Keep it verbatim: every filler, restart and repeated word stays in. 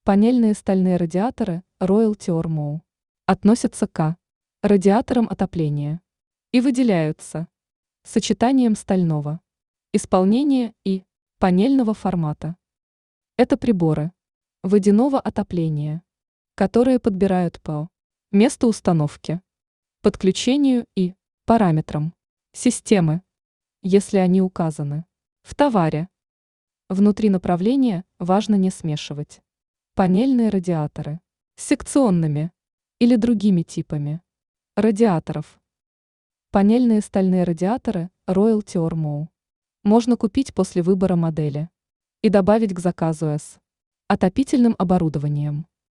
Панельные стальные радиаторы Royal Teormo относятся к радиаторам отопления и выделяются сочетанием стального исполнения и панельного формата. Это приборы водяного отопления, которые подбирают по месту установки, подключению и параметрам системы, если они указаны в товаре. Внутри направления важно не смешивать панельные радиаторы с секционными или другими типами радиаторов. Панельные стальные радиаторы Royal Teormo можно купить после выбора модели и добавить к заказу с отопительным оборудованием.